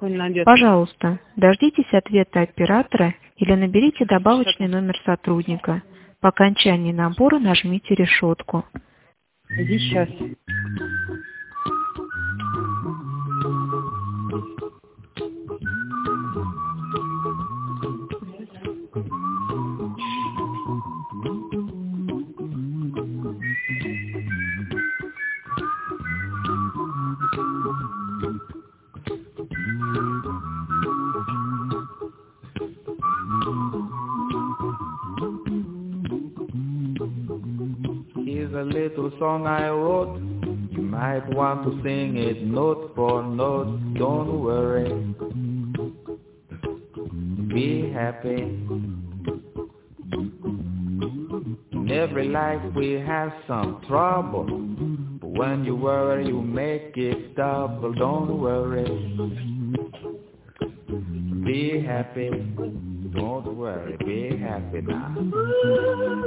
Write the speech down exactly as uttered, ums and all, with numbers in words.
Пожалуйста, дождитесь ответа оператора или наберите добавочный номер сотрудника. По окончании набора нажмите решетку. Иди сейчас. Here's a little song I wrote. You might want to sing it note for note. Don't worry. Be happy. In every life we have some trouble. But when you worry, you make it double. Don't worry. Be happy. Don't worry. Be happy now.